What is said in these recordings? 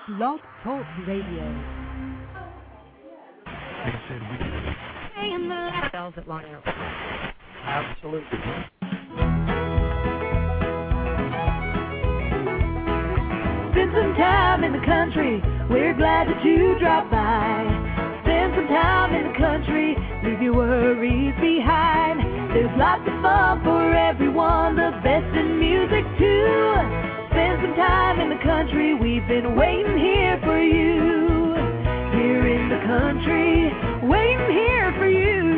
Blog Talk Radio. Like I said, we And the bells at line up. absolutely. Spend some time in the country, we're glad that you dropped by. Spend some time in the country, leave your worries behind. There's lots of fun for everyone, the best in music too. Spend some time in the country, we've been waiting here for you. Here in the country, waiting here for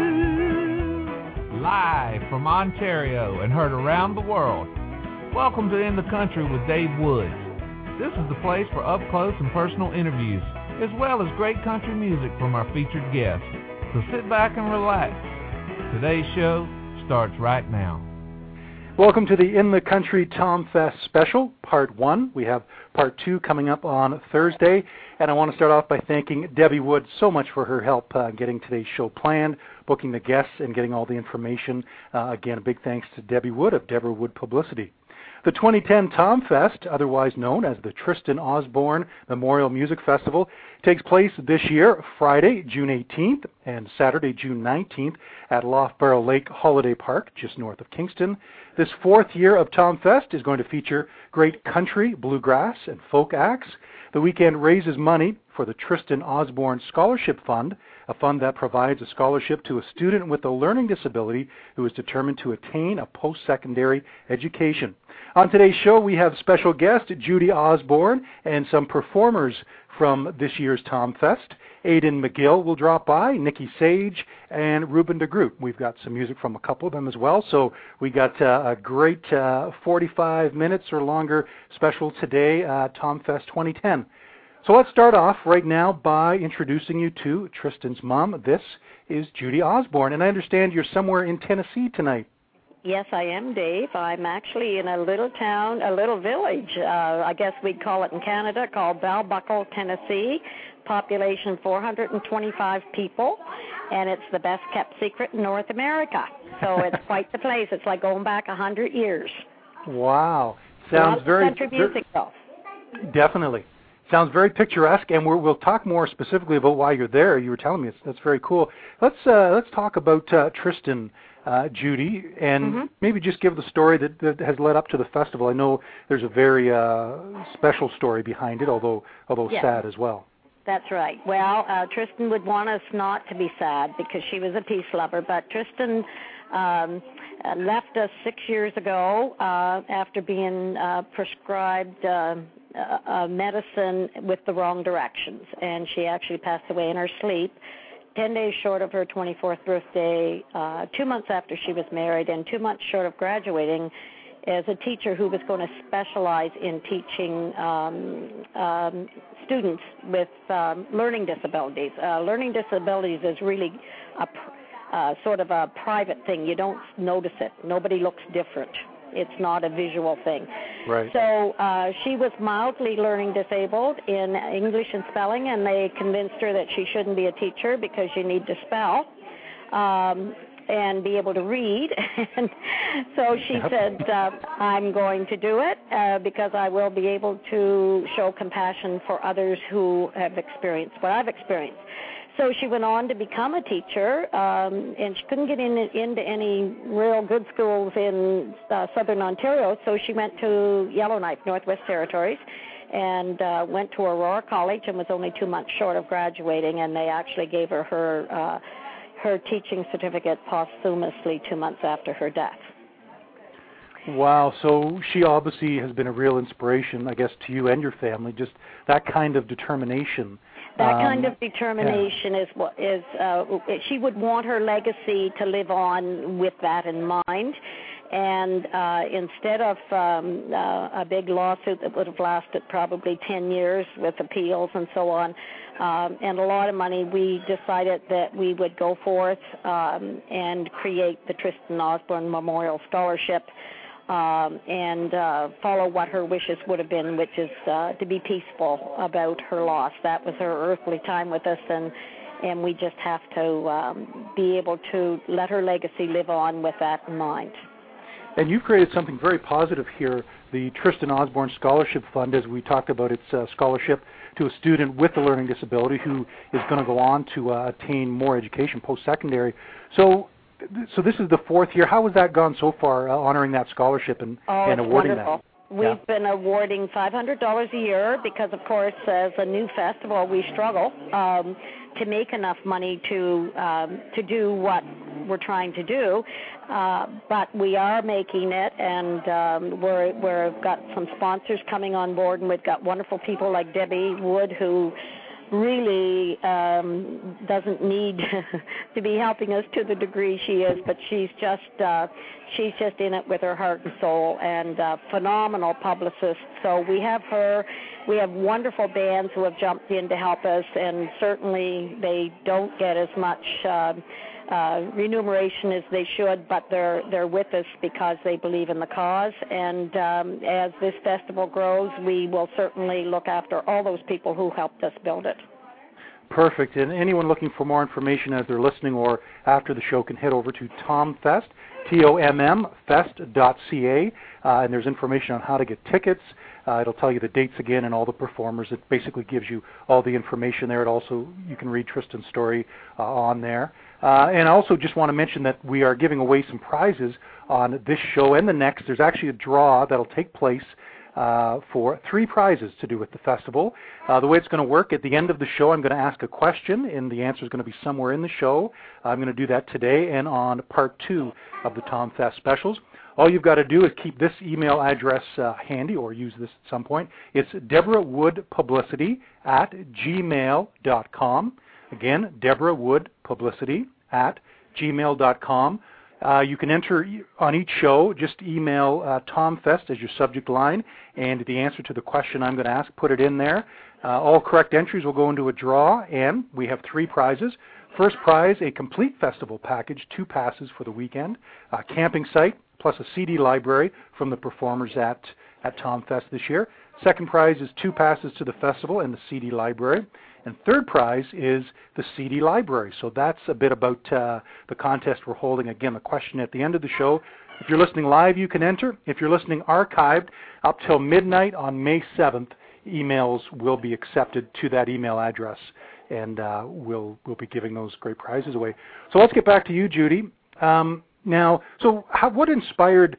you. Live from Ontario and heard around the world. Welcome to In the Country with Dave Woods. This is the place for up-close and personal interviews, as well as great country music from our featured guests. So sit back and relax. Today's show starts right now. Welcome to the In the Country Tom Fest special, part 1. We have part 2 coming up on Thursday, and I want to start off by thanking Debbie Wood so much for her help getting today's show planned, booking the guests, and getting all the information. Again, a big thanks to Debbie Wood of Deborah Wood Publicity. The 2010 Tom Fest, otherwise known as the Tristan Osborne Memorial Music Festival, takes place this year, Friday, June 18th, and Saturday, June 19th, at Loughborough Lake Holiday Park, just north of Kingston. This fourth year of Tom Fest is going to feature great country, bluegrass, and folk acts. The weekend raises money for the Tristan Osborne Scholarship Fund, a fund that provides a scholarship to a student with a learning disability who is determined to attain a post-secondary education. On today's show, we have special guest Judy Osborne and some performers from this year's Tom Fest. Aidan McGill will drop by, Nikki Sage, and Ruben de Groot. We've got some music from a couple of them as well, so we got a great 45 minutes or longer special today, Tom Fest 2010. So let's start off right now by introducing you to Tristan's mom. This is Judy Osborne, and I understand you're somewhere in Tennessee tonight. Yes, I am, Dave. I'm actually in a little town, a little village, I guess we'd call it in Canada, called Balbuckle, Tennessee. Population 425 people, and it's the best kept secret in North America. So it's quite the place. It's like going back 100 years. Wow. Sounds very... country music, though. Definitely. Sounds very picturesque, and we'll talk more specifically about why you're there. You were telling me that's very cool. Let's talk about Tristan, Judy, and maybe just give the story that has led up to the festival. I know there's a very special story behind it, although Yes. sad as well. That's right. Well, Tristan would want us not to be sad because she was a peace lover, but Tristan left us 6 years ago after being prescribed medicine with the wrong directions, and she actually passed away in her sleep 10 days short of her 24th birthday, 2 months after she was married, and 2 months short of graduating as a teacher who was going to specialize in teaching students with learning disabilities. Learning disabilities is really a sort of a private thing. You don't notice it. Nobody looks different. It's not a visual thing. Right. So she was mildly learning disabled in English and spelling, and they convinced her that she shouldn't be a teacher because you need to spell and be able to read. And so she said, I'm going to do it because I will be able to show compassion for others who have experienced what I've experienced. So she went on to become a teacher, and she couldn't get into any real good schools in southern Ontario, so she went to Yellowknife, Northwest Territories, and went to Aurora College and was only 2 months short of graduating, and they actually gave her her teaching certificate posthumously 2 months after her death. Wow, so she obviously has been a real inspiration, I guess, to you and your family, just that kind of determination. That kind of determination is what is. She would want her legacy to live on with that in mind, and instead of a big lawsuit that would have lasted probably 10 years with appeals and so on, and a lot of money, we decided that we would go forth and create the Tristan Osborne Memorial Scholarship. And follow what her wishes would have been, which is to be peaceful about her loss. That was her earthly time with us, and we just have to be able to let her legacy live on with that in mind. And you've created something very positive here, the Tristan Osborne Scholarship Fund, as we talked about its scholarship to a student with a learning disability who is going to go on to attain more education post-secondary. So this is the fourth year. How has that gone so far, honoring that scholarship and awarding wonderful. that? We've been awarding $500 a year because, of course, as a new festival, we struggle to make enough money to do what we're trying to do. But we are making it, and we've got some sponsors coming on board, and we've got wonderful people like Debbie Wood, who really doesn't need to be helping us to the degree she is, but she's just in it with her heart and soul, and phenomenal publicist. So we have her. We have wonderful bands who have jumped in to help us, and certainly they don't get as much remuneration as they should, but they're with us because they believe in the cause. And as this festival grows, we will certainly look after all those people who helped us build it. Perfect. And anyone looking for more information as they're listening or after the show can head over to TOMFest, TOMMfest.ca, and there's information on how to get tickets. It'll tell you the dates again and all the performers. It basically gives you all the information there. It also, you can read Tristan's story on there. And I also just want to mention that we are giving away some prizes on this show and the next. There's actually a draw that'll take place for 3 prizes to do with the festival. The way it's going to work, at the end of the show, I'm going to ask a question, and the answer is going to be somewhere in the show. I'm going to do that today and on part 2 of the TOMFest specials. All you've got to do is keep this email address handy, or use this at some point. It's DeborahWoodPublicity@gmail.com. Again, DeborahWoodPublicity@gmail.com. You can enter on each show, just email TOMFest as your subject line, and the answer to the question I'm going to ask, put it in there. All correct entries will go into a draw, and we have 3 prizes. First prize, a complete festival package, 2 passes for the weekend, a camping site, plus a CD library from the performers at TOMFest this year. Second prize is 2 passes to the festival and the CD library. And third prize is the CD library. So that's a bit about the contest we're holding. Again, the question at the end of the show. If you're listening live, you can enter. If you're listening archived, up till midnight on May 7th, emails will be accepted to that email address, and we'll be giving those great prizes away. So let's get back to you, Judy. Now, so what inspired,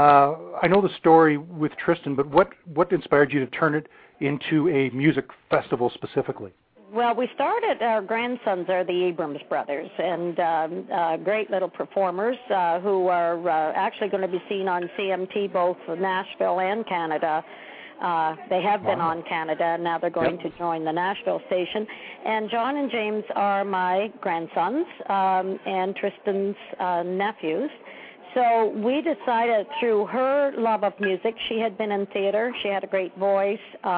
I know the story with Tristan, but what inspired you to turn it into a music festival specifically? Well, we started, our grandsons are the Abrams brothers, and great little performers who are actually going to be seen on CMT, both Nashville and Canada. They have been on Canada, and now they're going to join the Nashville station. And John and James are my grandsons and Tristan's nephews. So we decided, through her love of music, she had been in theater, she had a great voice,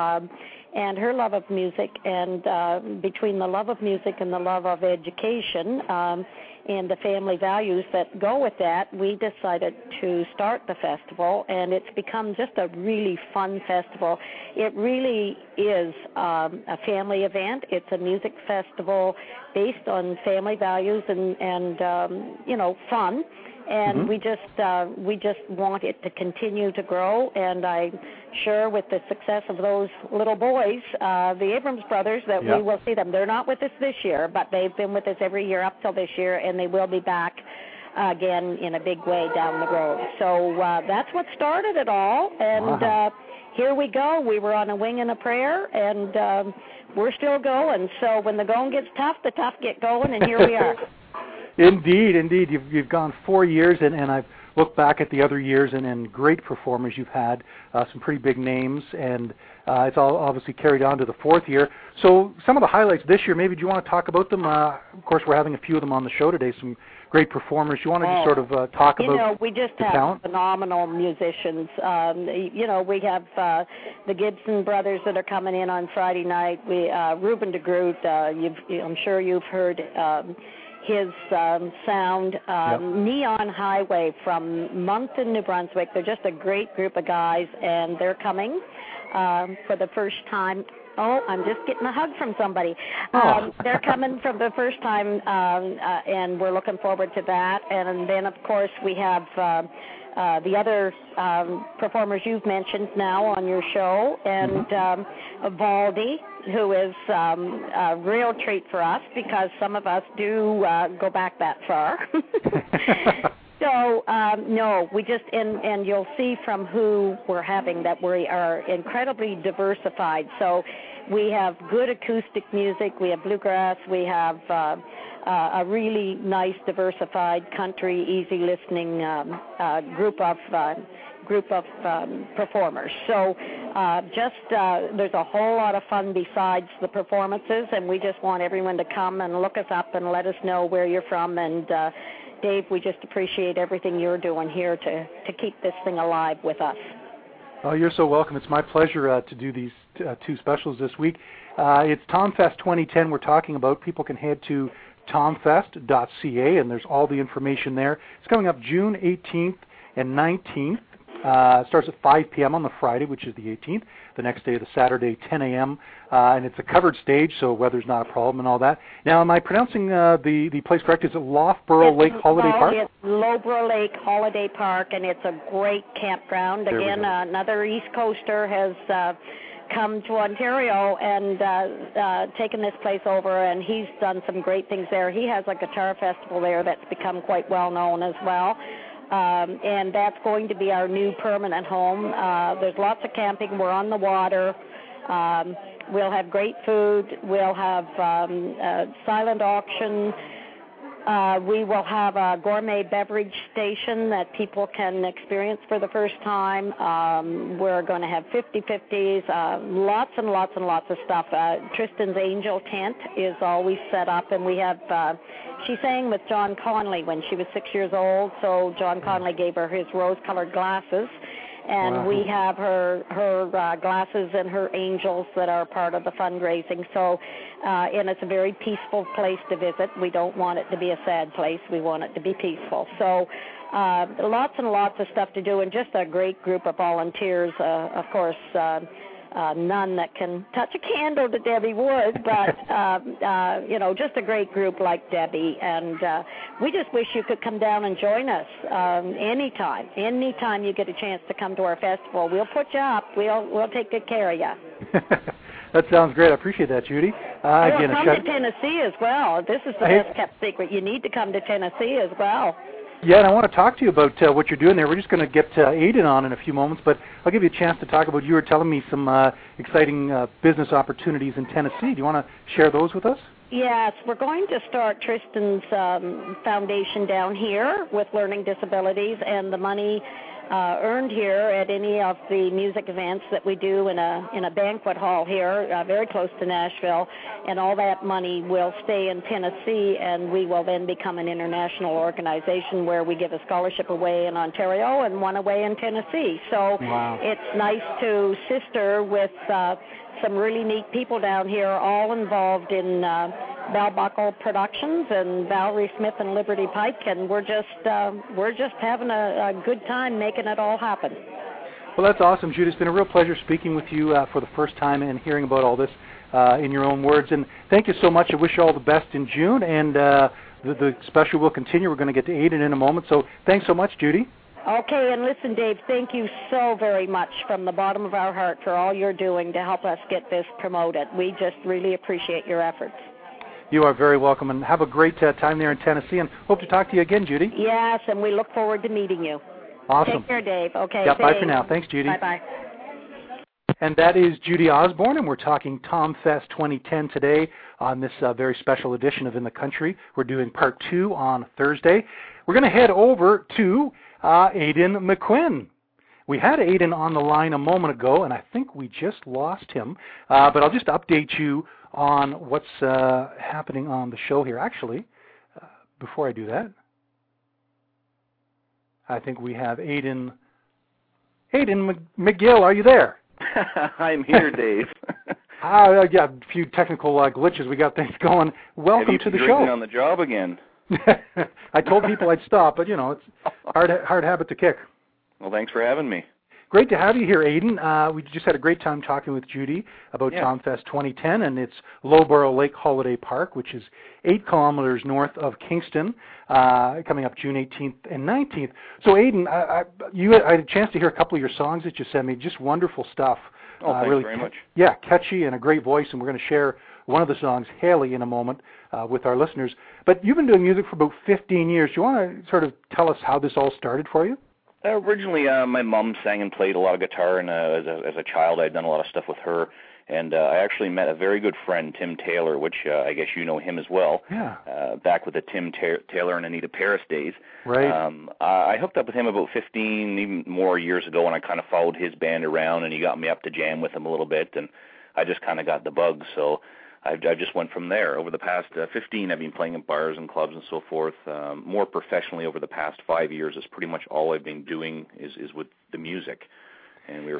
and her love of music, and between the love of music and the love of education and the family values that go with that, we decided to start the festival, and it's become just a really fun festival. It really is a family event. It's a music festival based on family values and fun. And we just want it to continue to grow, and I'm sure with the success of those little boys, the Abrams brothers, that we will see them. They're not with us this year, but they've been with us every year up till this year, and they will be back again in a big way down the road. So that's what started it all, and here we go. We were on a wing and a prayer, and we're still going. So when the going gets tough, the tough get going, and here we are. Indeed. You've gone 4 years, and I've looked back at the other years and great performers you've had, some pretty big names, and it's all obviously carried on to the 4th year. So some of the highlights this year, maybe do you want to talk about them? Of course, we're having a few of them on the show today, some great performers. You want to just sort of talk about we just have talent? Phenomenal musicians. We have the Gibson brothers that are coming in on Friday night. We Ruben de Groot, I'm sure you've heard his sound. Neon Highway from Moncton, New Brunswick. They're just a great group of guys, and they're coming for the first time. Oh, I'm just getting a hug from somebody. They're coming for the first time, and we're looking forward to that. And then, of course, we have the other performers you've mentioned now on your show, and Valdi, who is a real treat for us because some of us do go back that far. So, no, we just, and you'll see from who we're having that we are incredibly diversified. So we have good acoustic music, we have bluegrass, we have a really nice diversified country, easy listening group of performers. So there's a whole lot of fun besides the performances, and we just want everyone to come and look us up and let us know where you're from. And Dave, we just appreciate everything you're doing here to keep this thing alive with us. Oh, you're so welcome. It's my pleasure to do these two specials this week. It's TomFest 2010 we're talking about. People can head to tomfest.ca, and there's all the information there. It's coming up June 18th and 19th. It starts at 5 p.m. on the Friday, which is the 18th. The next day, the Saturday, 10 a.m. And it's a covered stage, so weather's not a problem and all that. Now, am I pronouncing the place correct? Is it Loughborough Lake Holiday Park? It's Loughborough Lake Holiday Park, and it's a great campground. Again, another East Coaster has come to Ontario and taken this place over, and he's done some great things there. He has a guitar festival there that's become quite well known as well. And that's going to be our new permanent home. There's lots of camping. We're on the water. We'll have great food. We'll have a silent auction. We will have a gourmet beverage station that people can experience for the first time. We're going to have 50/50s, lots and lots and lots of stuff. Tristan's Angel Tent is always set up, and we have, she sang with John Conley when she was 6 years old, so John Conley gave her his rose-colored glasses. And we have her glasses and her angels that are part of the fundraising. So, and it's a very peaceful place to visit. We don't want it to be a sad place. We want it to be peaceful. So, lots and lots of stuff to do, and just a great group of volunteers. Of course, none that can touch a candle to Debbie Wood, but just a great group like Debbie. And we just wish you could come down and join us anytime. Anytime you get a chance to come to our festival, we'll put you up. We'll take good care of you. That sounds great. I appreciate that, Judy. Again, come to Tennessee as well. This is the best kept secret. You need to come to Tennessee as well. Yeah, and I want to talk to you about what you're doing there. We're just going to get Aidan on in a few moments, but I'll give you a chance to talk about, you were telling me some exciting business opportunities in Tennessee. Do you want to share those with us? Yes, we're going to start Tristan's foundation down here with learning disabilities, and the money earned here at any of the music events that we do in a banquet hall here, very close to Nashville, and all that money will stay in Tennessee, and we will then become an international organization where we give a scholarship away in Ontario and one away in Tennessee. So It's nice to sister with some really neat people down here, all involved in Bell Buckle Productions and Valerie Smith and Liberty Pike, and we're just having a good time making it all happen. Well, that's awesome, Judy. It's been a real pleasure speaking with you for the first time and hearing about all this in your own words. And thank you so much. I wish you all the best in June, and the special will continue. We're going to get to Aidan in a moment. So thanks so much, Judy. Okay, and listen, Dave, thank you so very much from the bottom of our heart for all you're doing to help us get this promoted. We just really appreciate your efforts. You are very welcome, and have a great time there in Tennessee, and hope to talk to you again, Judy. Yes, and we look forward to meeting you. Awesome. Take care, Dave. Okay, yeah, bye for now. Thanks, Judy. Bye-bye. And that is Judy Osborne, and we're talking TomFest 2010 today on this very special edition of In the Country. We're doing part 2 on Thursday. We're going to head over to Aidan McQuinn. We had Aidan on the line a moment ago, and I think we just lost him. But I'll just update you on what's happening on the show here. Actually, before I do that, I think we have Aidan McGill. Are you there? I'm here, Dave. Yeah, a few technical glitches. We got things going. Welcome to the show. On the job again. I told people I'd stop, but it's hard habit to kick. Well, thanks for having me. great to have you here, Aidan. We just had a great time talking with Judy about Yeah. TomFest 2010, and it's Lowborough Lake Holiday Park, which is 8 kilometers north of Kingston, coming up June 18th and 19th. So, Aidan, I had a chance to hear a couple of your songs that you sent me. Just wonderful stuff. Oh, thanks really very much. Yeah, catchy and a great voice, and we're going to share one of the songs, Haley, in a moment with our listeners. But you've been doing music for about 15 years. Do you want to sort of tell us how this all started for you? Originally, my mom sang and played a lot of guitar, and as a child, I'd done a lot of stuff with her. And I actually met a very good friend, Tim Taylor, which I guess you know him as well. Yeah. Back with the Tim Taylor and Anita Paris days. Right. I hooked up with him about 15, even more years ago, and I kind of followed his band around, and he got me up to jam with him a little bit, and I just kind of got the bug. So I just went from there. Over the past 15, I've been playing in bars and clubs and so forth. More professionally over the past 5 years is pretty much all I've been doing is with the music. And we were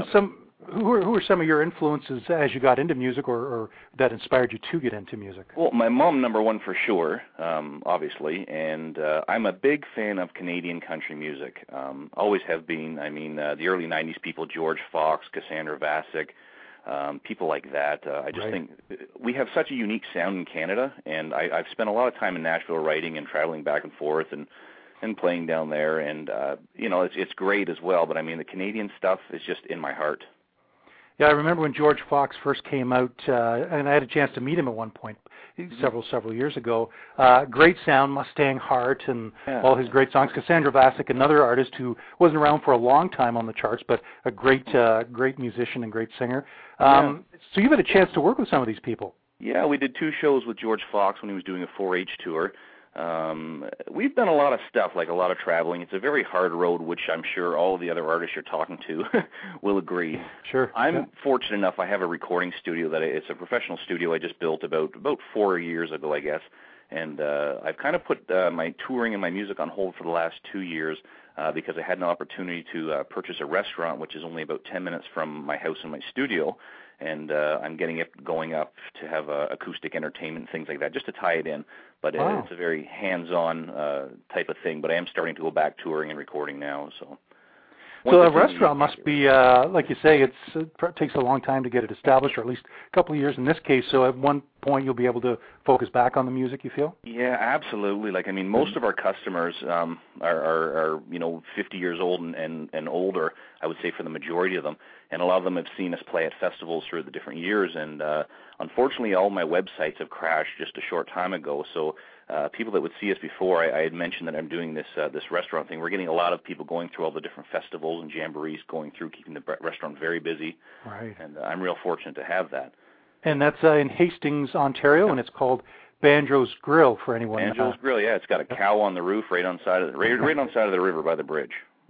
who are some of your influences as you got into music, or that inspired you to get into music? Well, my mom, number one for sure, obviously, and I'm a big fan of Canadian country music. Always have been. I mean, the early 90s people, George Fox, Cassandra Vassic, people like that. I just think we have such a unique sound in Canada, and I've spent a lot of time in Nashville writing and traveling back and forth and playing down there, and it's great as well. But I mean, the Canadian stuff is just in my heart. Yeah, I remember when George Fox first came out, and I had a chance to meet him at one point several years ago. Great sound, Mustang Heart, and all his great songs. Cassandra Vassic, another artist who wasn't around for a long time on the charts, but a great musician and great singer. So you've had a chance to work with some of these people. Yeah, we did 2 shows with George Fox when he was doing a 4-H tour. We've done a lot of stuff, like a lot of traveling. It's a very hard road, which I'm sure all of the other artists you're talking to will agree. Sure. I'm fortunate enough. I have a recording studio it's a professional studio I just built about 4 years ago, I guess. And I've kind of put my touring and my music on hold for the last 2 years because I had an opportunity to purchase a restaurant, which is only about 10 minutes from my house and my studio. And I'm getting it going up to have acoustic entertainment, things like that, just to tie it in. But it's a very hands-on type of thing. But I am starting to go back touring and recording now. So a restaurant must be, like you say, it takes a long time to get it established, or at least a couple of years in this case. So at one point you'll be able to focus back on the music, you feel? Yeah, absolutely. Like, I mean, most of our customers are 50 years old and older, I would say, for the majority of them. And a lot of them have seen us play at festivals through the different years. And unfortunately, all my websites have crashed just a short time ago. So people that would see us before, I had mentioned that I'm doing this restaurant thing. We're getting a lot of people going through all the different festivals and jamborees, going through, keeping the restaurant very busy. Right. And I'm real fortunate to have that. And that's in Hastings, Ontario, and it's called Banjo's Grill for anyone. Banjo's Grill, yeah. It's got a cow on the roof right on side of the river by the bridge.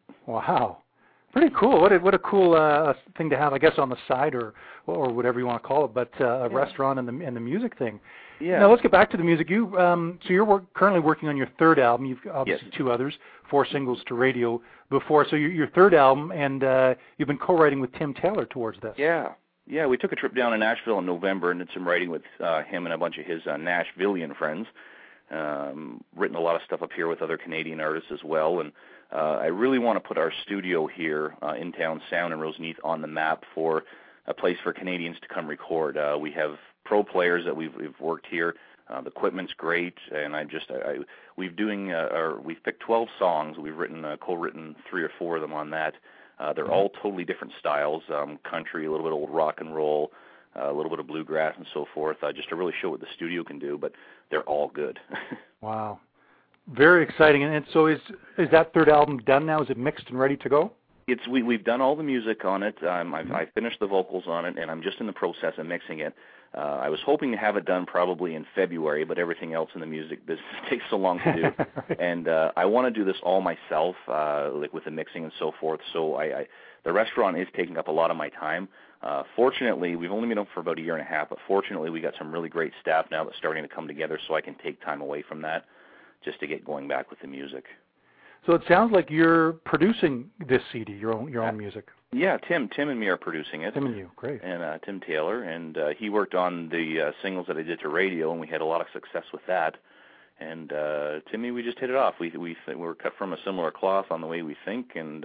Wow. Pretty cool. What a cool thing to have, I guess, on the side or whatever you want to call it, but a restaurant and the music thing. Yeah. Now let's get back to the music. You so you're currently working on your 3rd album. You've obviously 2 others, 4 singles to radio before. So your 3rd album, and you've been co-writing with Tim Taylor towards this. Yeah, we took a trip down to Nashville in November and did some writing with him and a bunch of his Nashvillian friends. Written a lot of stuff up here with other Canadian artists as well, and I really want to put our studio here in Town Sound in Roseneath on the map for a place for Canadians to come record. We have pro players that we've worked here. The equipment's great, and we've picked 12 songs. We've co-written 3 or 4 of them on that. They're all totally different styles, country, a little bit of old rock and roll, a little bit of bluegrass and so forth, just to really show what the studio can do, but they're all good. Wow. Very exciting. And so is that 3rd album done now? Is it mixed and ready to go? We've done all the music on it. I've finished the vocals on it, and I'm just in the process of mixing it. I was hoping to have it done probably in February, but everything else in the music business takes so long to do. Right. And I want to do this all myself, like with the mixing and so forth. So the restaurant is taking up a lot of my time. Fortunately, we've only been open for about 1.5 years, but fortunately we got some really great staff now that's starting to come together, so I can take time away from that just to get going back with the music. So it sounds like you're producing this CD, your own music. Yeah, Tim and me are producing it. Tim and you, great. And Tim Taylor, and he worked on the singles that I did to radio, and we had a lot of success with that. And Tim and me, we just hit it off. We're cut from a similar cloth on the way we think, and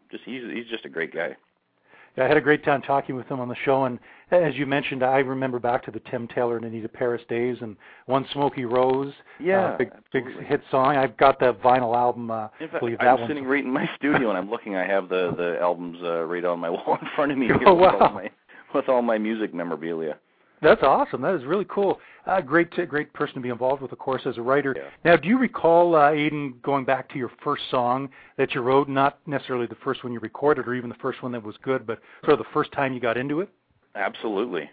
he's just a great guy. Yeah, I had a great time talking with him on the show, and as you mentioned, I remember back to the Tim Taylor and Anita Paris days, and One Smoky Rose, big hit song. I've got that vinyl album. In fact, I'm sitting right in my studio, and I'm looking. I have the albums right on my wall in front of me here with all my music memorabilia. That's awesome. That is really cool. Great person to be involved with, of course, as a writer. Yeah. Now, do you recall, Aidan, going back to your first song that you wrote, not necessarily the first one you recorded or even the first one that was good, but sort of the first time you got into it? Absolutely.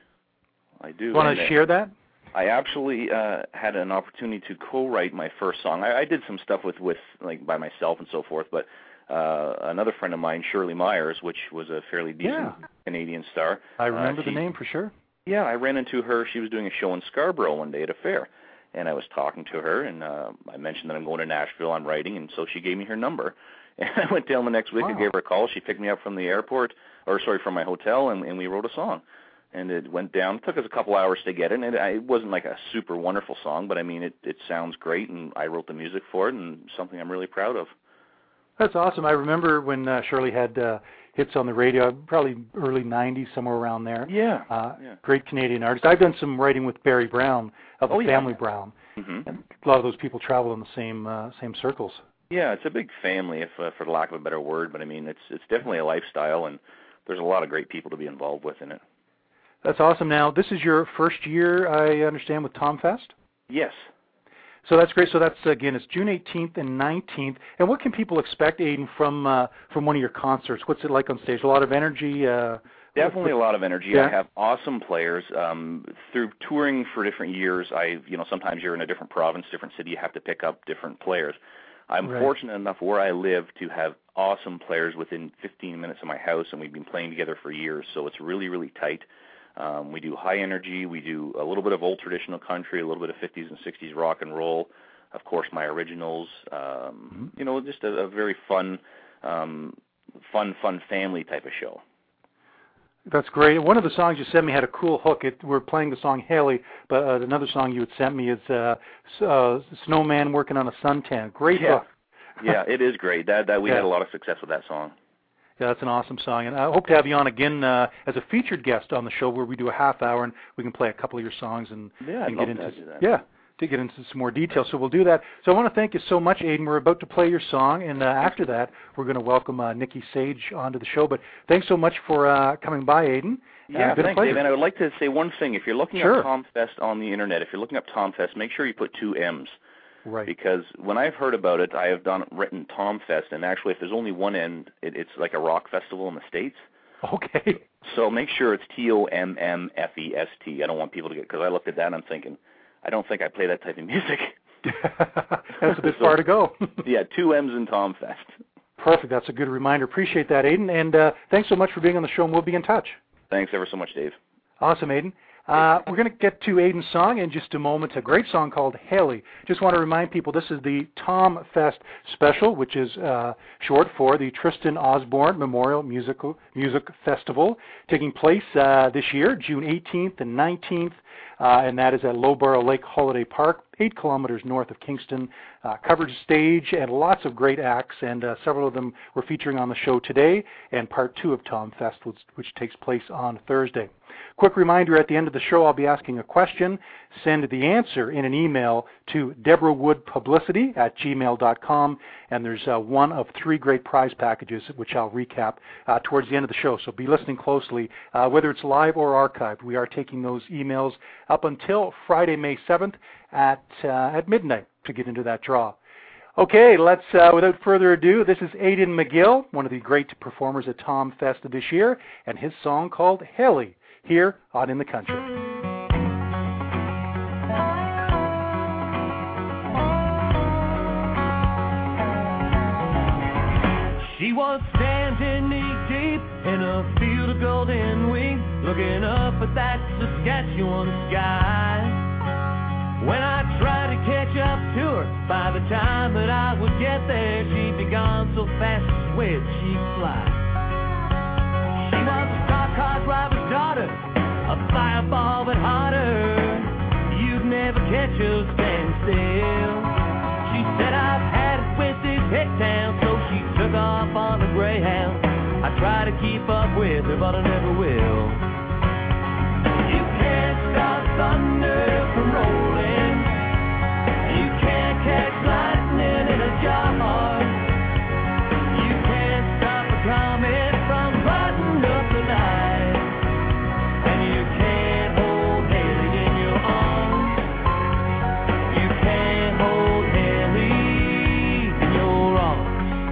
I do. Want to share that? I actually had an opportunity to co-write my first song. I did some stuff with like by myself and so forth, but another friend of mine, Shirley Myers, which was a fairly decent Canadian star. I remember the name for sure. Yeah, I ran into her. She was doing a show in Scarborough one day at a fair, and I was talking to her, and I mentioned that I'm going to Nashville, I'm writing, and so she gave me her number. And I went down the next week and gave her a call. She picked me up from the airport, from my hotel, and we wrote a song. And it went down. It took us a couple hours to get it, and it wasn't like a super wonderful song, but I mean, it sounds great, and I wrote the music for it, and something I'm really proud of. That's awesome. I remember when Shirley had hits on the radio, probably early 90s, somewhere around there. Yeah. Great Canadian artist. I've done some writing with Barry Brown of the Family Brown. Mm-hmm. And a lot of those people travel in the same circles. Yeah, it's a big family, for the lack of a better word, but I mean, it's definitely a lifestyle, and there's a lot of great people to be involved with in it. That's awesome. Now, this is your first year, I understand, with TomFest? Yes. So that's great. So that's, again, it's June 18th and 19th. And what can people expect, Aidan, from one of your concerts? What's it like on stage? A lot of energy? Definitely a lot of energy. Yeah. I have awesome players. Through touring for different years, sometimes you're in a different province, different city, you have to pick up different players. I'm fortunate enough where I live to have awesome players within 15 minutes of my house, and we've been playing together for years, so it's really, really tight. We do high energy. We do a little bit of old traditional country, a little bit of 50s and 60s rock and roll. Of course, my originals. Just a very fun family type of show. That's great. One of the songs you sent me had a cool hook. We're playing the song Haley, but another song you had sent me is Snowman Working on a Suntan. Great hook. Yeah, it is great. We had a lot of success with that song. Yeah, that's an awesome song, and I hope to have you on again as a featured guest on the show, where we do a half hour and we can play a couple of your songs and get into to get into some more detail. So we'll do that. So I want to thank you so much, Aidan. We're about to play your song, and after that, we're going to welcome Nikki Sage onto the show. But thanks so much for coming by, Aidan. Yeah, thanks, Dave. And I would like to say one thing. If you're looking up TomFest on the internet, if you're looking up TomFest, make sure you put 2 M's. Right. Because when I've heard about it, I have written TomFest, and actually if there's only one end, it's like a rock festival in the States. Okay. So make sure it's TOMMFEST. I don't want people to because I looked at that and I'm thinking, I don't think I play that type of music. That's a bit far to go. Yeah, 2 M's in TomFest. Perfect. That's a good reminder. Appreciate that, Aidan. And thanks so much for being on the show, and we'll be in touch. Thanks ever so much, Dave. Awesome, Aidan. We're going to get to Aidan's song in just a moment, a great song called Haley. Just want to remind people this is the TomFest Special, which is short for the Tristan Osborne Memorial Music Festival, taking place this year, June 18th and 19th, and that is at Lowborough Lake Holiday Park, 8 kilometers north of Kingston. Covered stage and lots of great acts, and several of them we're featuring on the show today, and part 2 of TomFest, which takes place on Thursday. Quick reminder, at the end of the show, I'll be asking a question. Send the answer in an email to deborahwoodpublicity@gmail.com, and there's one of 3 great prize packages, which I'll recap towards the end of the show. So be listening closely, whether it's live or archived. We are taking those emails up until Friday, May 7th at midnight to get into that draw. Okay, let's, without further ado, this is Aidan McGill, one of the great performers at TomFest this year, and his song called Haley, here on In the Country. She was standing knee-deep in a field of golden wheat, looking up at that Saskatchewan sky. When I tried to catch up to her, by the time that I would get there, she'd be gone so fast, I swear she'd fly. She was a stock-car driver's daughter, a fireball but hotter. You'd never catch her standing still. She said, I've had it with this hick town, so she took off on a Greyhound. with her, but I never will. You can't stop thunder from rolling. You can't catch lightning in a jar. You can't stop a comet from lighting up the night. And you can't hold Haley in your arms. You can't hold Haley in your arms.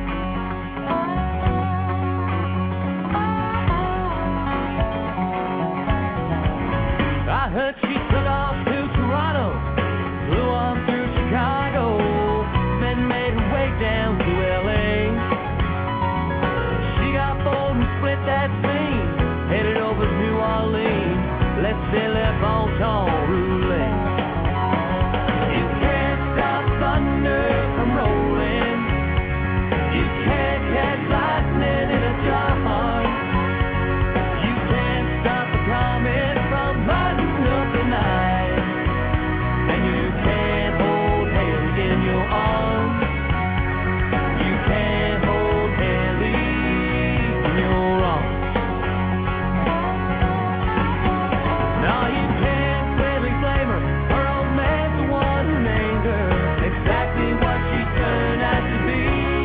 I heard she took off to Toronto, flew on through Chicago, then made her way down to L.A. She got bold and split that scene, headed over to New Orleans, let's say le bon temps roulé. You can't stop thunder from rolling. You can't catch lightning in a jar. You can't stop a comet from lighting up the night. And you can't hold Haley in your arms. You can't hold Haley in your arms. No, you can't really blame her. Her old man's the one who named her exactly what she turned out to be.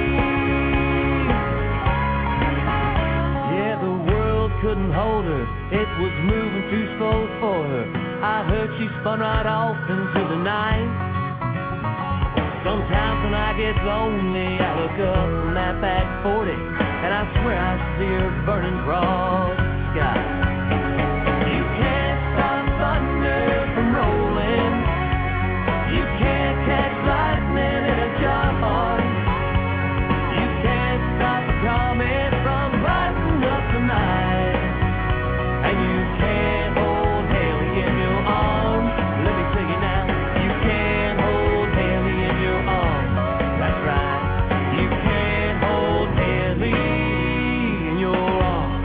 Yeah, the world couldn't hold her. It was moving too slow for her. I heard she spun right off into the night. Sometimes when I get lonely, I look up from that back 40, and I swear I see her burning across the sky. You can't stop thunder from rolling. You can't catch lightning in a jar. You can't stop a comet from lighting up the night. And you can't hold Haley in your arms. Let me tell you now, you can't hold Haley in your arms. That's right. You can't hold Haley in your arms.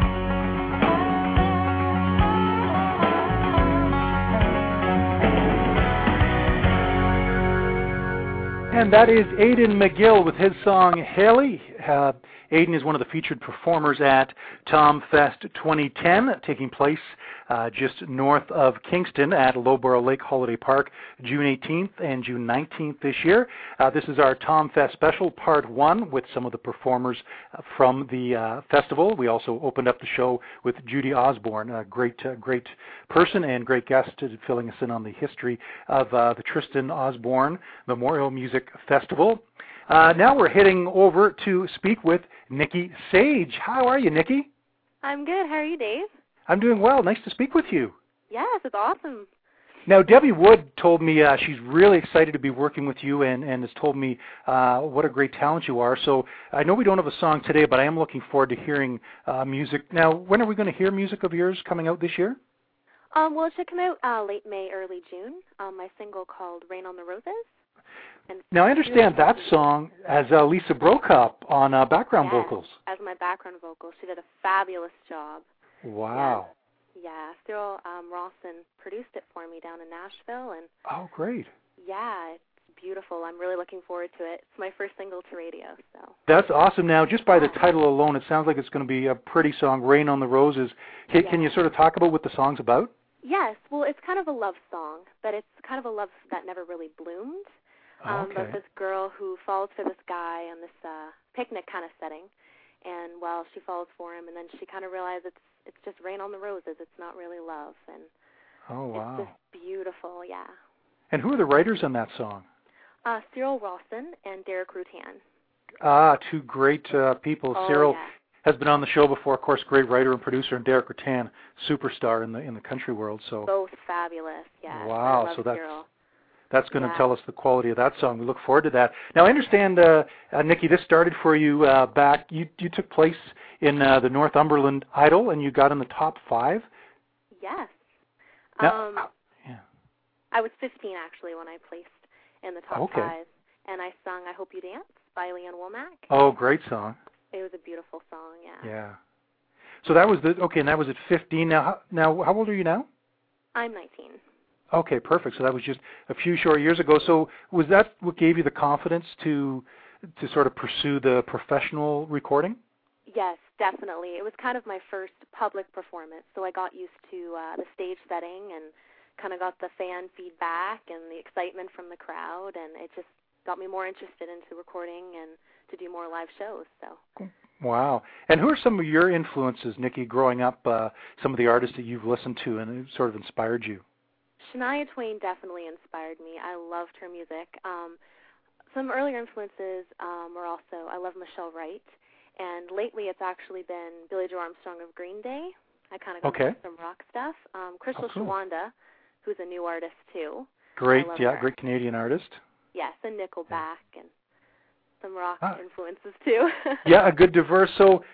And that is Aidan McGill with his song Haley. Aidan is one of the featured performers at TomFest 2010, taking place just north of Kingston at Lowborough Lake Holiday Park, June 18th and June 19th this year. This is our TomFest special, part 1, with some of the performers from the festival. We also opened up the show with Judy Osborne, a great person and great guest, filling us in on the history of the Tristan Osborne Memorial Music Festival. Now we're heading over to speak with Nikki Sage. How are you, Nikki? I'm good. How are you, Dave? I'm doing well. Nice to speak with you. Yes, it's awesome. Now, Debbie Wood told me she's really excited to be working with you and has told me what a great talent you are. So I know we don't have a song today, but I am looking forward to hearing music. Now, when are we going to hear music of yours coming out this year? Well, it should come out late May, early June. My single called Rain on the Roses. And now, I understand that song as Lisa Brokop on background vocals. As my background vocals. She did a fabulous job. Wow. Yeah, Cyril Rawson produced it for me down in Nashville. And oh, great. Yeah, it's beautiful. I'm really looking forward to it. It's my first single to radio. So that's awesome. Now, just by the title alone, it sounds like it's going to be a pretty song, Rain on the Roses. Can you sort of talk about what the song's about? Yes. Well, it's kind of a love song, but it's kind of a love that never really bloomed. About this girl who falls for this guy on this picnic kind of setting, and well, she falls for him, and then she kind of realizes it's just rain on the roses. It's not really love, and it's just beautiful, yeah. And who are the writers on that song? Cyril Rawson and Derek Rutan. Two great people. Oh, Cyril has been on the show before, of course, great writer and producer, and Derek Rutan, superstar in the country world. So both fabulous, yeah. Wow, I love so Cyril. That's going to tell us the quality of that song. We look forward to that. Now, I understand, Nikki, this started for you back. You took place in the Northumberland Idol, and you got in the top 5? Yes. Now, I was 15, actually, when I placed in the top 5. And I sung I Hope You Dance by Leanne Womack. Oh, great song. It was a beautiful song, yeah. Yeah. So that was and that was at 15. Now, how old are you now? I'm 19. Okay, perfect. So that was just a few short years ago. So was that what gave you the confidence to sort of pursue the professional recording? Yes, definitely. It was kind of my first public performance, so I got used to the stage setting and kind of got the fan feedback and the excitement from the crowd, and it just got me more interested into recording and to do more live shows. So. Wow. And who are some of your influences, Nikki, growing up, some of the artists that you've listened to and who sort of inspired you? Shania Twain definitely inspired me. I loved her music. Some earlier influences were also, I love Michelle Wright, and lately it's actually been Billie Joe Armstrong of Green Day. I kind of got into some rock stuff. Crystal Shawanda, who's a new artist too. Great, great Canadian artist. Yes, and Nickelback and some rock influences too. Yeah, a good diverse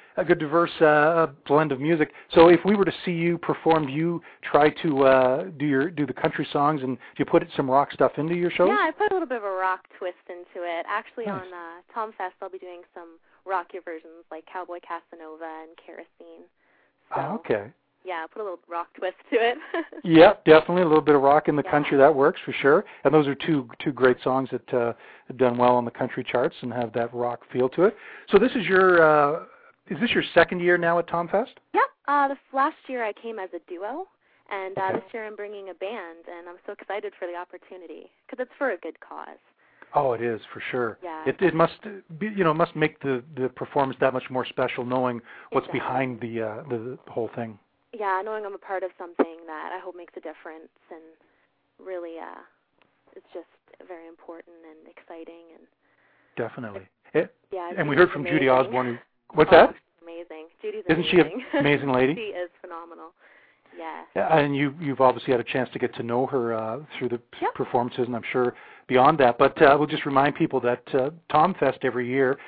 blend of music. So if we were to see you perform, do you try to do the country songs, and do you put some rock stuff into your shows? Yeah, I put a little bit of a rock twist into it. Actually, on Tom Fest, I'll be doing some rockier versions like Cowboy Casanova and Kerosene. So, okay. Yeah, put a little rock twist to it. Yeah, definitely. A little bit of rock in the country, that works for sure. And those are two great songs that have done well on the country charts and have that rock feel to it. So this is is this your second year now at Tom Fest? Yep. Last year I came as a duo, and this year I'm bringing a band, and I'm so excited for the opportunity because it's for a good cause. Oh, it is for sure. Yeah. It must be, must make the performance that much more special, knowing what's behind the whole thing. Yeah, knowing I'm a part of something that I hope makes a difference, and really, it's just very important and exciting. And definitely. And we heard from amazing. Judy Osborne. What's that? Amazing. Judy's Isn't amazing. she an amazing lady? She is phenomenal. Yeah. And you've obviously had a chance to get to know her through the performances, and I'm sure beyond that. But we'll just remind people that Tom Fest every year,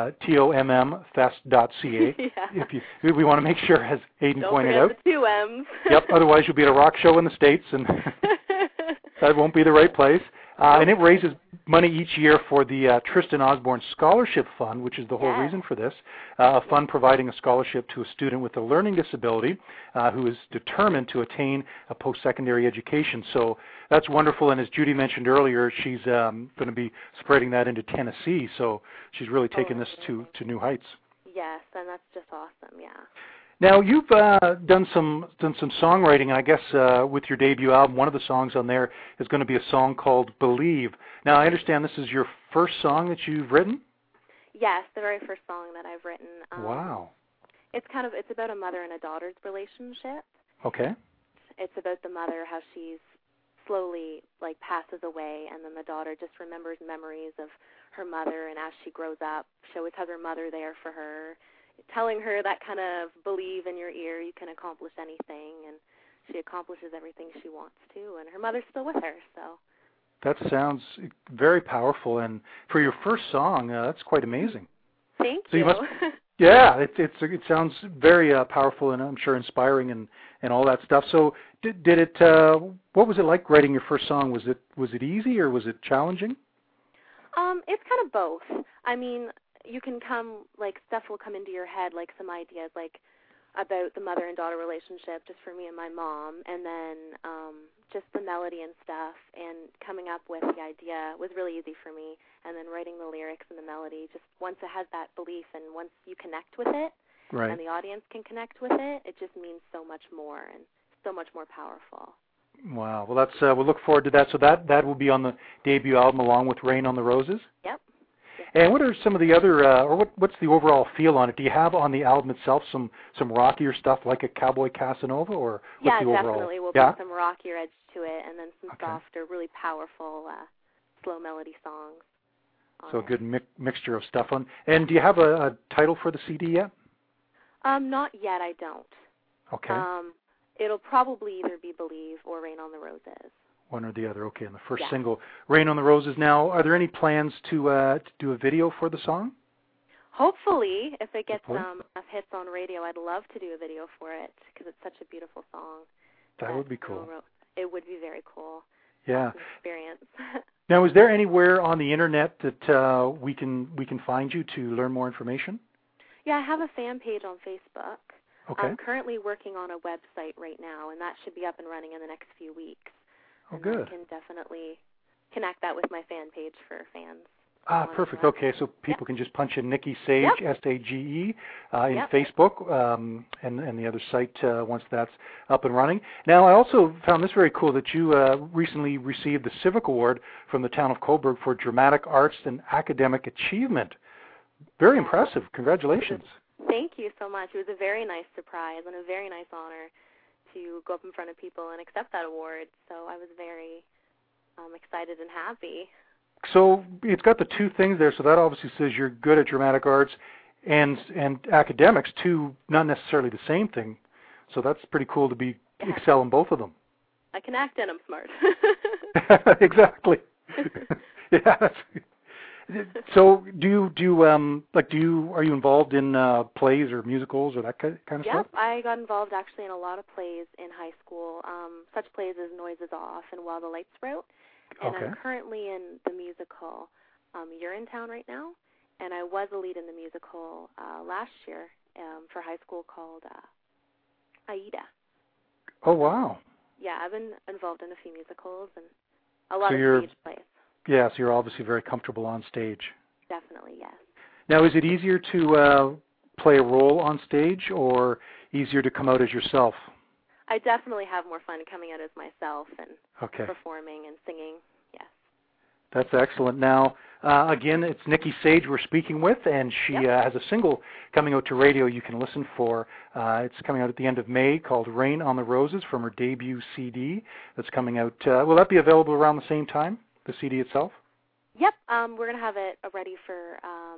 TOMMfest.ca. We want to make sure, as Aidan pointed out. Don't forget the 2 M's. Yep. Otherwise, you'll be at a rock show in the States, and that won't be the right place. And it raises money each year for the Tristan Osborne Scholarship Fund, which is the whole reason for this, a fund providing a scholarship to a student with a learning disability who is determined to attain a post-secondary education. So that's wonderful, and as Judy mentioned earlier, she's going to be spreading that into Tennessee, so she's really taken this to new heights. Yes, and that's just awesome, Now, you've done some songwriting, I guess, with your debut album. One of the songs on there is going to be a song called Believe. Now, I understand this is your first song that you've written? Yes, the very first song that I've written. Wow. It's about a mother and a daughter's relationship. Okay. It's about the mother, how she's slowly, passes away, and then the daughter just remembers memories of her mother, and as she grows up, she always has her mother there for her, telling her that kind of believe in your ear, you can accomplish anything, and she accomplishes everything she wants to, and her mother's still with her. So that sounds very powerful, and for your first song, that's quite amazing. Thank you. It sounds very powerful, and I'm sure inspiring and all that stuff. So did it? What was it like writing your first song? Was it easy or was it challenging? It's kind of both. I mean, you can stuff will come into your head, some ideas, about the mother and daughter relationship, just for me and my mom, and then just the melody and stuff, and coming up with the idea was really easy for me, and then writing the lyrics and the melody, just once it has that belief and once you connect with it, and the audience can connect with it, it just means so much more and so much more powerful. Wow. Well, that's we'll look forward to that. So that will be on the debut album along with Rain on the Roses? Yep. And what are some of the other, what's the overall feel on it? Do you have on the album itself some rockier stuff like a Cowboy Casanova, or what's the overall? Yeah, definitely. We'll bring some rockier edge to it, and then some softer, really powerful, slow melody songs. So a good mixture of stuff on. And do you have a title for the CD yet? Not yet. I don't. Okay. It'll probably either be Believe or Rain on the Roses. One or the other. Okay, and the first single, Rain on the Roses. Now, are there any plans to do a video for the song? Hopefully, if it gets enough hits on radio, I'd love to do a video for it because it's such a beautiful song. That would be cool. It would be very cool. Yeah. Awesome experience. Now, is there anywhere on the internet that we can find you to learn more information? Yeah, I have a fan page on Facebook. Okay. I'm currently working on a website right now, and that should be up and running in the next few weeks. Oh, good. I can definitely connect that with my fan page for fans. Perfect. Okay, so people can just punch in Nikki Sage, Sage, in Facebook and the other site once that's up and running. Now, I also found this very cool that you recently received the Civic Award from the town of Cobourg for dramatic arts and academic achievement. Very impressive. Congratulations. Thank you so much. It was a very nice surprise and a very nice honor to go up in front of people and accept that award. So I was very excited and happy. So it's got the two things there, so that obviously says you're good at dramatic arts and academics, two not necessarily the same thing. So that's pretty cool to excel in both of them. I can act and I'm smart. Exactly. Yeah. So are you involved in plays or musicals or that kind of stuff? Yep, I got involved actually in a lot of plays in high school. Such plays as Noises Off and While the Lights Sprout. And I'm currently in the musical Urinetown right now, and I was a lead in the musical last year for high school called Aida. Oh, wow. Yeah, I've been involved in a few musicals and a lot of stage plays. Yeah, so you're obviously very comfortable on stage. Definitely, yes. Now, is it easier to play a role on stage or easier to come out as yourself? I definitely have more fun coming out as myself and performing and singing, yes. That's excellent. Now, again, it's Nikki Sage we're speaking with, and she has a single coming out to radio you can listen for. It's coming out at the end of May called Rain on the Roses from her debut CD that's coming out. Will that be available around the same time, the CD itself? Yep. We're going to have it ready for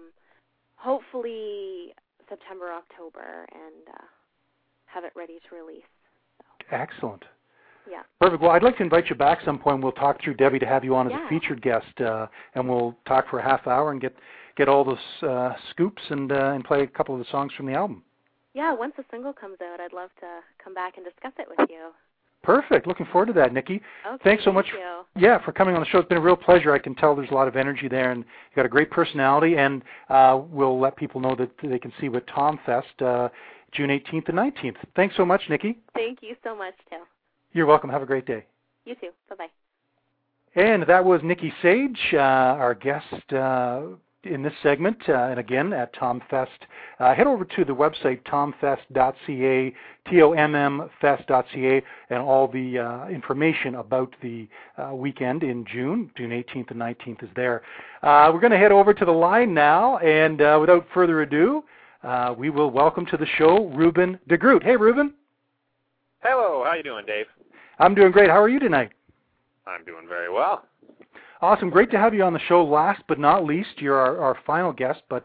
hopefully September, October, and have it ready to release. Excellent. Yeah. Perfect. Well, I'd like to invite you back some point. We'll talk through Debbie to have you on as a featured guest, and we'll talk for a half hour and get all those scoops and play a couple of the songs from the album. Yeah, once the single comes out, I'd love to come back and discuss it with you. Perfect. Looking forward to that, Nikki. Okay, Thanks so much. For coming on the show. It's been a real pleasure. I can tell there's a lot of energy there, and you've got a great personality, and we'll let people know that they can see you at TomFest June 18th and 19th. Thanks so much, Nikki. Thank you so much, Tim. You're welcome. Have a great day. You too. Bye-bye. And that was Nikki Sage, our guest in this segment, and again at TomFest. Head over to the website tomfest.ca, TOMMfest.ca, and all the information about the weekend in June 18th and 19th is there. We're going to head over to the line now, and without further ado, we will welcome to the show Ruben DeGroot. Hey, Ruben. Hello. How you doing, Dave? I'm doing great. How are you tonight? I'm doing very well. Awesome. Great to have you on the show. Last but not least, you're our final guest, but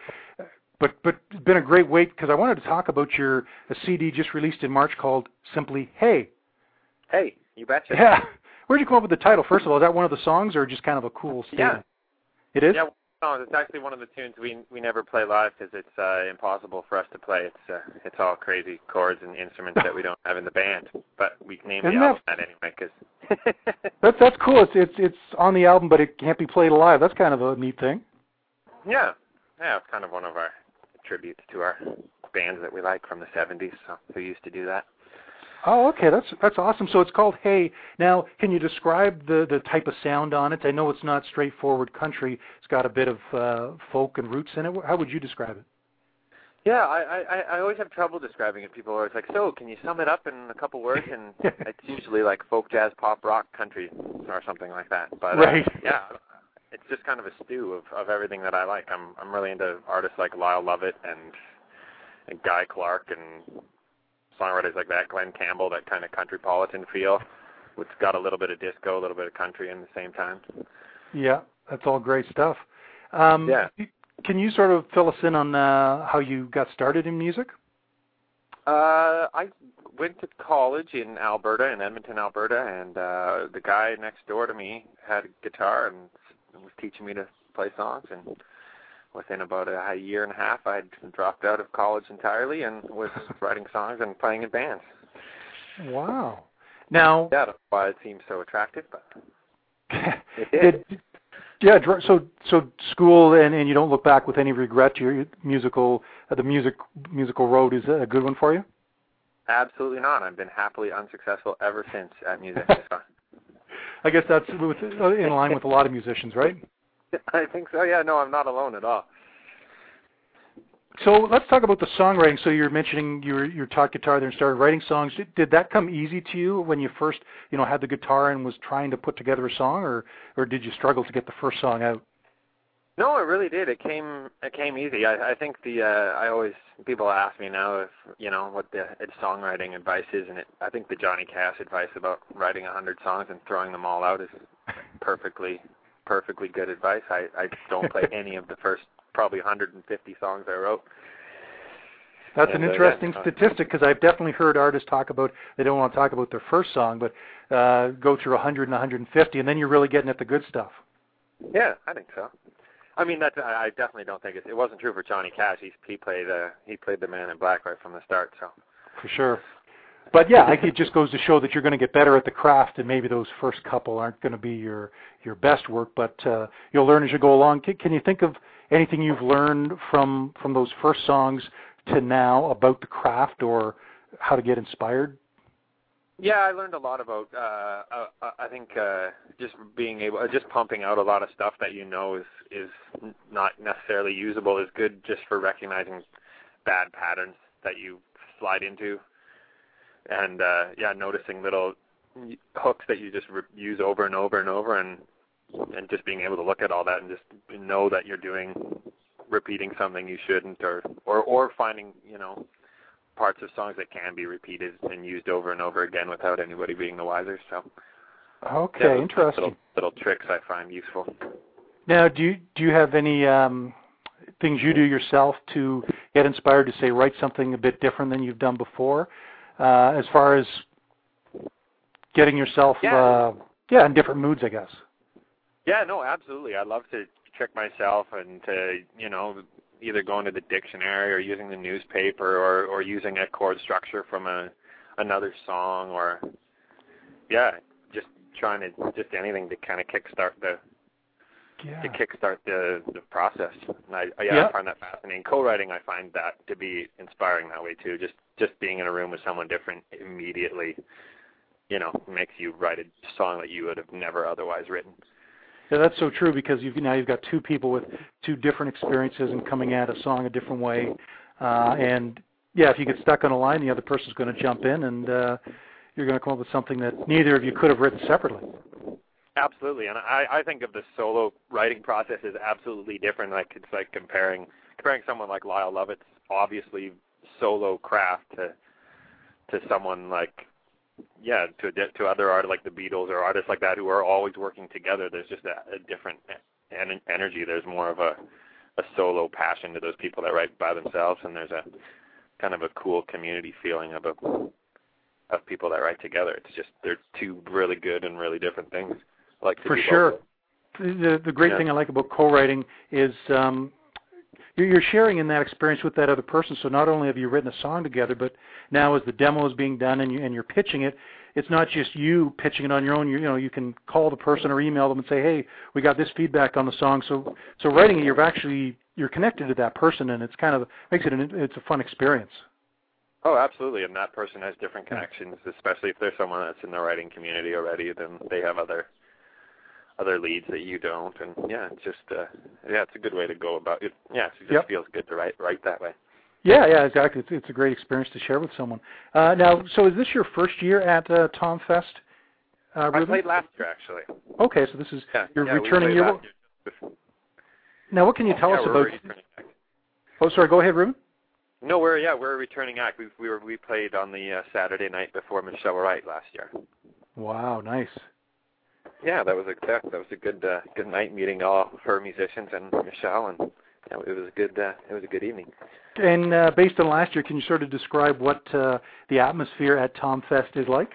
it's been a great wait because I wanted to talk about a CD just released in March called Simply Hey. Hey, you betcha. Yeah. Where'd you come up with the title? First of all, is that one of the songs or just kind of a cool statement? Yeah. It is? Yeah. No, it's actually one of the tunes we never play live because it's impossible for us to play. It's all crazy chords and instruments that we don't have in the band. But we named the album that anyway because that's cool. It's on the album, but it can't be played live. That's kind of a neat thing. Yeah, it's kind of one of our tributes to our bands that we like from the 70s. So who used to do that. Oh, okay, that's awesome. So it's called Hey. Now, can you describe the type of sound on it? I know it's not straightforward country. It's got a bit of folk and roots in it. How would you describe it? Yeah, I always have trouble describing it. People are always like, so can you sum it up in a couple words? And it's usually like folk, jazz, pop, rock, country, or something like that. But right. It's just kind of a stew of everything that I like. I'm really into artists like Lyle Lovett and Guy Clark and songwriters like that, Glenn Campbell, that kind of countrypolitan feel, which got a little bit of disco, a little bit of country in the same time. Yeah, that's all great stuff. Can you sort of fill us in on how you got started in music? I went to college in Alberta, in Edmonton, Alberta, and the guy next door to me had a guitar and was teaching me to play songs, and within about a year and a half, I'd dropped out of college entirely and was writing songs and playing in bands. Wow. Now, that's why it seems so attractive, but it did. So school and you don't look back with any regret. Your musical road is a good one for you? Absolutely not. I've been happily unsuccessful ever since at music. So. I guess that's in line with a lot of musicians, right? I think so. Yeah, no, I'm not alone at all. So let's talk about the songwriting. So you're mentioning you taught guitar there and started writing songs. Did that come easy to you when you first, had the guitar and was trying to put together a song, or did you struggle to get the first song out? No, it really did. It came easy. I think people ask me now if what the songwriting advice is, and I think the Johnny Cash advice about writing 100 songs and throwing them all out is perfectly good advice. I don't play any of the first probably 150 songs I wrote. That's an interesting statistic, because I've definitely heard artists talk about they don't want to talk about their first song, but go through 100 and 150, and then you're really getting at the good stuff. Yeah, I think so. I mean, I definitely don't think it wasn't true for Johnny Cash. He played the Man in Black right from the start. So for sure. But yeah, it just goes to show that you're going to get better at the craft, and maybe those first couple aren't going to be your best work, but you'll learn as you go along. Can you think of anything you've learned from those first songs to now about the craft or how to get inspired? Yeah, I learned a lot about. I think just pumping out a lot of stuff that is not necessarily usable is good, just for recognizing bad patterns that you slide into, and noticing little hooks that you just use over and over and over, and just being able to look at all that and just know that you're repeating something you shouldn't, or finding parts of songs that can be repeated and used over and over again without anybody being the wiser. So okay, interesting. Little tricks I find useful. Now, do you have any things you do yourself to get inspired to, say, write something a bit different than you've done before, as far as getting yourself in different moods, I guess? Yeah, no, absolutely. I love to trick myself and to, either going to the dictionary or using the newspaper or using a chord structure from another song, or just trying to anything to kind of kickstart the process. And I find that fascinating. Co-writing, I find that to be inspiring that way too. Just being in a room with someone different immediately, makes you write a song that you would have never otherwise written. Yeah, that's so true, because you've got two people with two different experiences and coming at a song a different way. If you get stuck on a line, the other person's going to jump in, and you're going to come up with something that neither of you could have written separately. Absolutely, and I think of the solo writing process as absolutely different. Like, it's like comparing someone like Lyle Lovett's obviously solo craft to someone like to other artists like the Beatles or artists like that who are always working together. There's just a different energy. There's more of a solo passion to those people that write by themselves, and there's a kind of a cool community feeling of people that write together. It's just they're two really good and really different things. For sure. The great thing I like about co-writing is you're sharing in that experience with that other person. So not only have you written a song together, but now as the demo is being done and you're pitching it, it's not just you pitching it on your own. You can call the person or email them and say, hey, we got this feedback on the song. So writing it, you're connected to that person, and it's kind of makes it's a fun experience. Oh, absolutely. And that person has different connections, especially if there's someone that's in the writing community already, then they have other leads that you don't, and it's just it's a good way to go about it. It just feels good to write that way. Yeah, exactly. It's a great experience to share with someone. Now, so is this your first year at Tom Fest? I played last year, actually. Okay, so this is you're returning your. Now, what can you tell us about? Oh, sorry. Go ahead, Ruben. No, we're a returning act. We played on the Saturday night before Michelle Wright last year. Wow, nice. Yeah, that was a good night, meeting all her musicians and Michelle, and it was a good evening. And based on last year, can you sort of describe what the atmosphere at Tom Fest is like?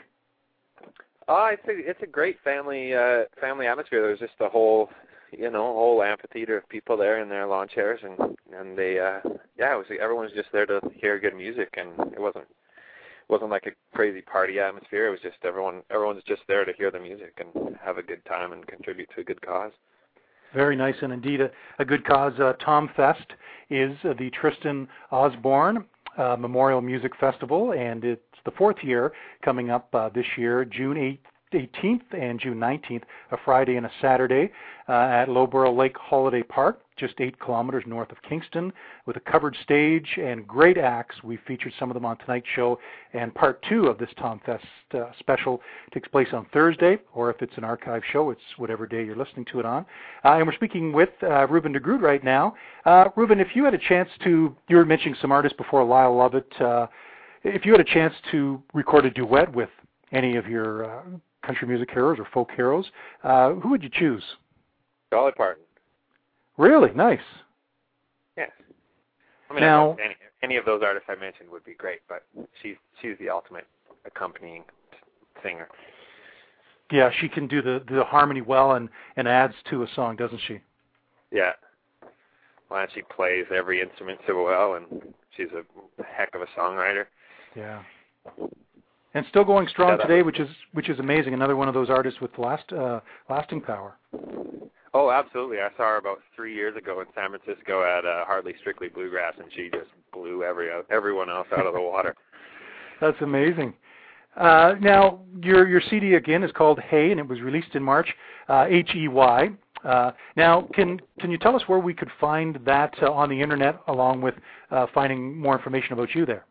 It's a great family atmosphere. There's just a whole amphitheater of people there in their lawn chairs, and they everyone's just there to hear good music, and it wasn't like a crazy party atmosphere. It was just everyone's just there to hear the music and have a good time and contribute to a good cause. Very nice, and indeed a good cause. Tom Fest is the Tristan Osborne Memorial Music Festival, and it's the fourth year coming up this year, June 18th and June 19th, a Friday and a Saturday, at Loughborough Lake Holiday Park, just 8 kilometers north of Kingston, with a covered stage and great acts. We featured some of them on tonight's show, and part 2 of this Tom Fest special takes place on Thursday, or if it's an archive show, it's whatever day you're listening to it on. And we're speaking with Ruben DeGroot right now. Ruben, if you had a chance to, you were mentioning some artists before, Lyle Lovett, if you had a chance to record a duet with any of your country music heroes or folk heroes, who would you choose? Dolly Parton. Really? Nice. Yes. I mean, now, any of those artists I mentioned would be great, but she's the ultimate accompanying singer. Yeah, she can do the harmony well and adds to a song, doesn't she? Yeah. Well, and she plays every instrument so well, and she's a heck of a songwriter. Yeah. And still going strong today, which is amazing. Another one of those artists with lasting power. Oh, absolutely. I saw her about 3 years ago in San Francisco at Hardly Strictly Bluegrass, and she just blew everyone else out of the water. That's amazing. Now, your CD, again, is called Hey, and it was released in March, H-E-Y. Now, can you tell us where we could find that on the Internet, along with finding more information about you there?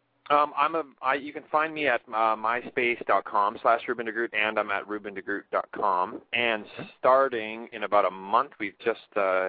You can find me at myspace.com/Ruben DeGroot, and I'm at rubendegroot.com. And starting in about a month, we just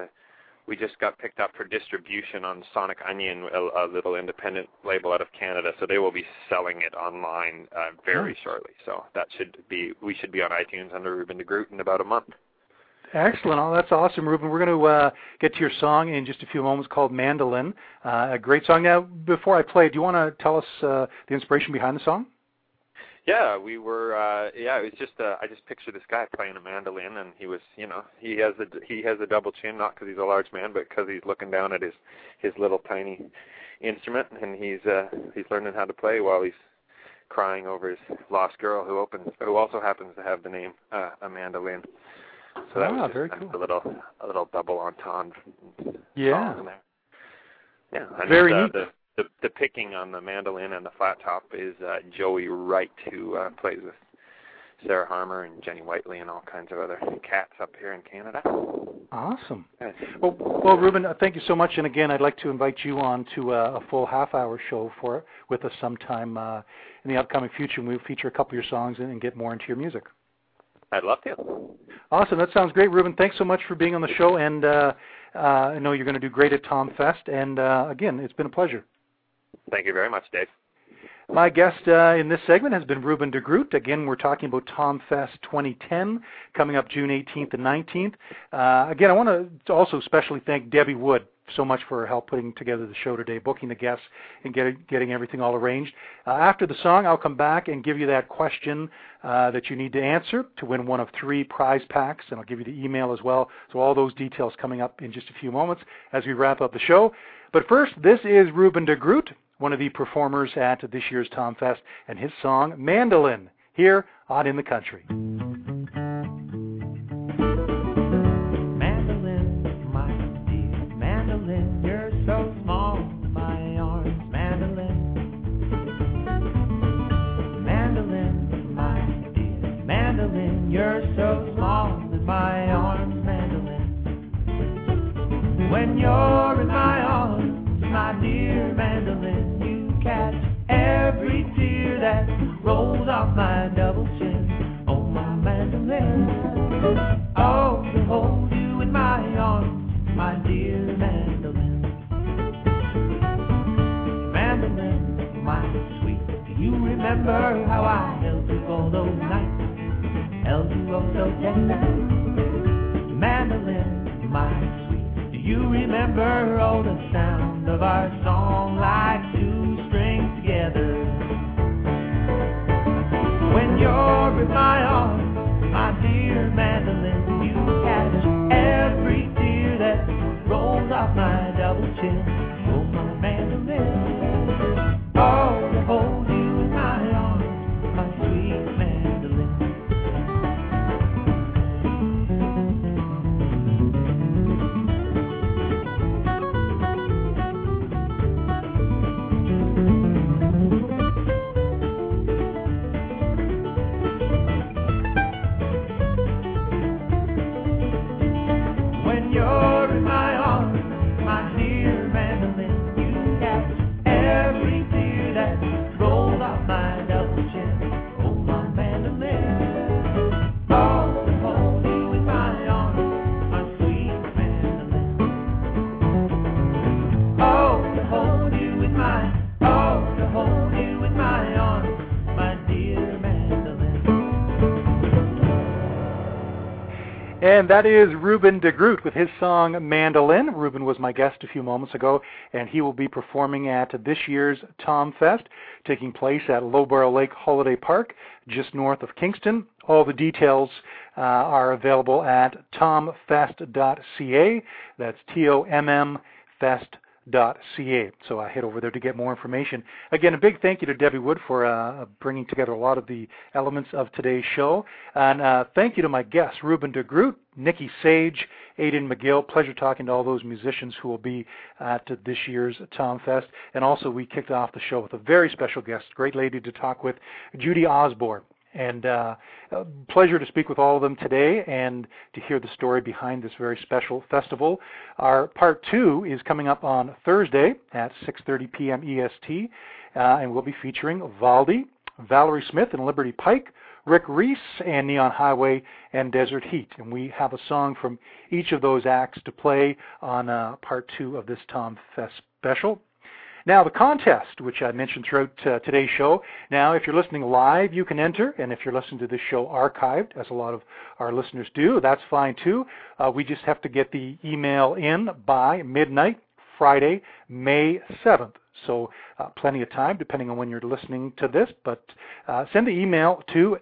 got picked up for distribution on Sonic Onion, a little independent label out of Canada. So they will be selling it online very shortly. So we should be on iTunes under Ruben DeGroot in about a month. Excellent. Oh, that's awesome, Ruben. We're going to get to your song in just a few moments called Mandolin, a great song. Now, before I play, do you want to tell us the inspiration behind the song? Yeah, we were. It was just. I just picture this guy playing a mandolin, and he was. He has a double chin, not because he's a large man, but because he's looking down at his little tiny instrument, and he's learning how to play while he's crying over his lost girl, who also happens to have the name a mandolin. So that was very just cool. a little double entendre. Yeah. Song there. Yeah. And very neat. The picking on the mandolin and the flat top is Joey Wright, who plays with Sarah Harmer and Jenny Whiteley and all kinds of other cats up here in Canada. Awesome. Well, Ruben, thank you so much. And again, I'd like to invite you on to a full half-hour show with us sometime in the upcoming future. We'll feature a couple of your songs and get more into your music. I'd love to. Awesome. That sounds great, Ruben. Thanks so much for being on the show, and I know you're going to do great at Tom Fest. And again, it's been a pleasure. Thank you very much, Dave. My guest in this segment has been Ruben DeGroot. Again, we're talking about Tom Fest 2010, coming up June 18th and 19th. Again, I want to also especially thank Debbie Wood so much for her help putting together the show today, booking the guests and getting everything all arranged. After the song, I'll come back and give you that question that you need to answer to win one of 3 prize packs, and I'll give you the email as well. So all those details coming up in just a few moments as we wrap up the show. But first, this is Ruben DeGroot, one of the performers at this year's Tom Fest, and his song, Mandolin, here on In the Country. So small in my arms, mandolin, mandolin, my dear, mandolin, you're so small in my arms, mandolin. When you're in my arms, my dear mandolin, you catch every tear that rolls off my double chin. Oh, my mandolin, oh, to hold you in my arms, my dear mandolin. Mandolin, my sweet, do you remember how I held you all those nights? Held you oh so tender. Mandolin, my sweet, do you remember all the sound of our song like 2 strings together? When you're in my arms, my dear mandolin, you catch every tear that rolls off my double chin. Oh, my mandolin. Oh, to hold you in my arms, my sweet mandolin. And that is Ruben de Groot with his song Mandolin. Ruben was my guest a few moments ago, and he will be performing at this year's Tom Fest, taking place at Lowborough Lake Holiday Park, just north of Kingston. All the details are available at tomfest.ca. That's TOMM Fest.ca. So head over there to get more information. Again, a big thank you to Debbie Wood for bringing together a lot of the elements of today's show. And thank you to my guests, Ruben de Groot, Nikki Sage, Aidan McGill. Pleasure talking to all those musicians who will be at this year's Tom Fest. And also we kicked off the show with a very special guest, great lady to talk with, Judy Osborne. And pleasure to speak with all of them today and to hear the story behind this very special festival. Our part 2 is coming up on Thursday at 6:30 p.m. EST, and we'll be featuring Valdi, Valerie Smith and Liberty Pike, Rick Reese, and Neon Highway and Desert Heat. And we have a song from each of those acts to play on part 2 of this Tom Fest special. Now, the contest, which I mentioned throughout today's show, now if you're listening live, you can enter, and if you're listening to this show archived, as a lot of our listeners do, that's fine too. We just have to get the email in by midnight, Friday, May 7th. So plenty of time, depending on when you're listening to this, but send the email to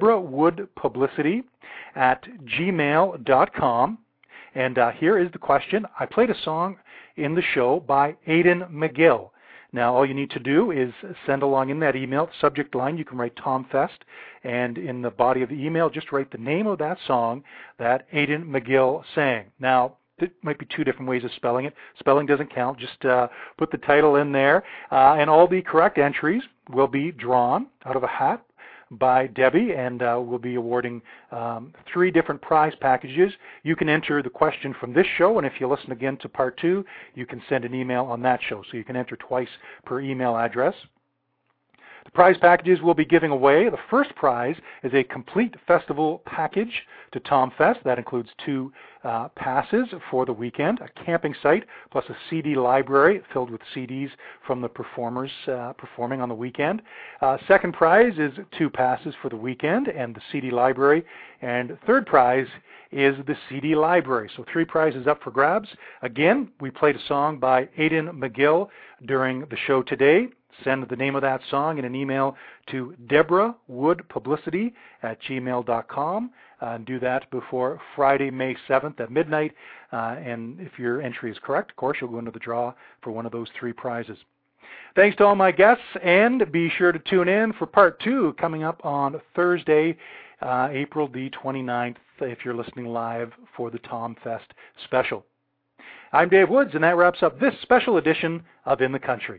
deborahwoodpublicity@gmail.com. And here is the question. I played a song in the show by Aidan McGill. Now, all you need to do is send along in that email, subject line, you can write Tom Fest, and in the body of the email, just write the name of that song that Aidan McGill sang. Now, there might be 2 different ways of spelling it. Spelling doesn't count. Just put the title in there, and all the correct entries will be drawn out of a hat by Debbie, and we'll be awarding 3 different prize packages. You can enter the question from this show, and if you listen again to part 2, you can send an email on that show. So you can enter twice per email address. The prize packages we'll be giving away. The first prize is a complete festival package to Tom Fest. That includes 2 passes for the weekend, a camping site, plus a CD library filled with CDs from the performers performing on the weekend. Second prize is 2 passes for the weekend and the CD library. And third prize is the CD library. So 3 prizes up for grabs. Again, we played a song by Aidan McGill during the show today. Send the name of that song in an email to deborahwoodpublicity@gmail.com. And do that before Friday, May 7th at midnight. And if your entry is correct, of course, you'll go into the draw for one of those 3 prizes. Thanks to all my guests, and be sure to tune in for part 2 coming up on Thursday, April the 29th, if you're listening live for the Tom Fest special. I'm Dave Woods, and that wraps up this special edition of In the Country.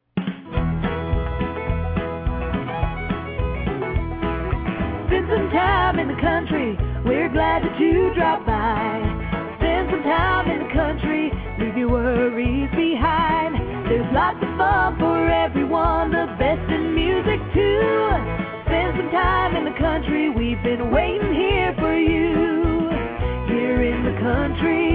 Spend some time in the country, we're glad that you dropped by. Spend some time in the country, leave your worries behind. There's lots of fun for everyone, the best in music too. Spend some time in the country, we've been waiting here for you. Here in the country.